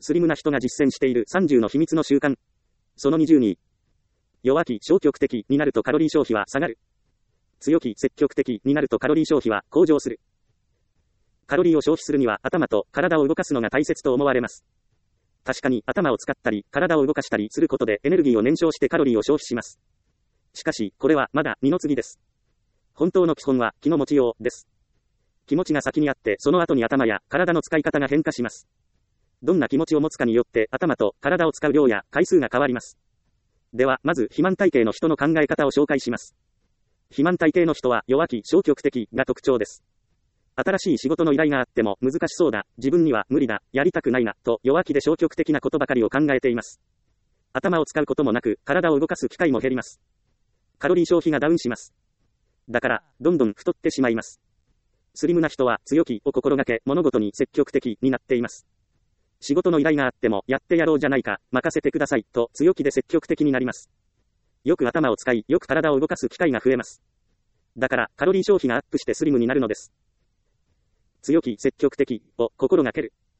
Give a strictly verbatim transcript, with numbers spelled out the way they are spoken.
スリムな人が実践しているさんじゅうの秘密の習慣。そのにじゅうに。弱気消極的になるとカロリー消費は下がる。強気積極的になるとカロリー消費は向上する。カロリーを消費するには頭と体を動かすのが大切と思われます。確かに頭を使ったり体を動かしたりすることでエネルギーを燃焼してカロリーを消費します。しかしこれはまだ二の次です。本当の基本は気の持ちようです。気持ちが先にあってその後に頭や体の使い方が変化します。どんな気持ちを持つかによって頭と体を使う量や回数が変わります。ではまず肥満体型の人の考え方を紹介します。肥満体型の人は弱気消極的が特徴です。新しい仕事の依頼があっても難しそうだ、自分には無理だ、やりたくないなと弱気で消極的なことばかりを考えています。頭を使うこともなく体を動かす機会も減ります。カロリー消費がダウンします。だからどんどん太ってしまいます。スリムな人は強気を心がけ物事に積極的になっています。仕事の依頼があってもやってやろうじゃないか、任せてくださいと強気で積極的になります。よく頭を使いよく体を動かす機会が増えます。だからカロリー消費がアップしてスリムになるのです。強気積極的を心がける。